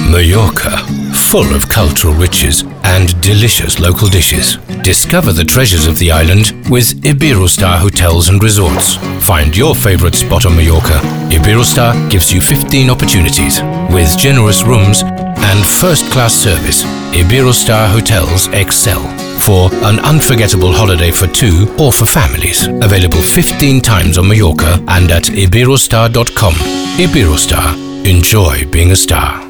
Mallorca, full of cultural riches and delicious local dishes. Discover the treasures of the island with Iberostar Hotels and Resorts. Find your favorite spot on Mallorca. Iberostar gives you 15 opportunities with generous rooms and first-class service. Iberostar Hotels excel for an unforgettable holiday for two or for families. Available 15 times on Mallorca and at iberostar.com. Iberostar. Enjoy being a star.